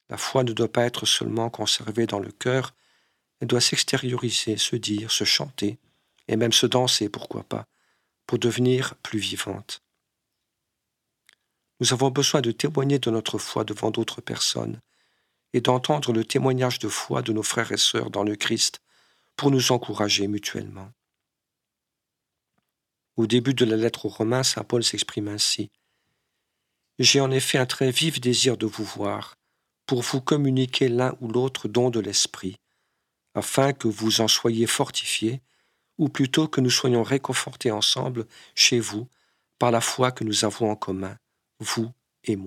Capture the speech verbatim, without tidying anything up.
La foi ne doit pas être seulement conservée dans le cœur, elle doit s'extérioriser, se dire, se chanter, et même se danser, pourquoi pas, pour devenir plus vivante. Nous avons besoin de témoigner de notre foi devant d'autres personnes et d'entendre le témoignage de foi de nos frères et sœurs dans le Christ pour nous encourager mutuellement. Au début de la lettre aux Romains, saint Paul s'exprime ainsi. « J'ai en effet un très vif désir de vous voir, pour vous communiquer l'un ou l'autre don de l'Esprit, afin que vous en soyez fortifiés, ou plutôt que nous soyons réconfortés ensemble chez vous par la foi que nous avons en commun, vous et moi. »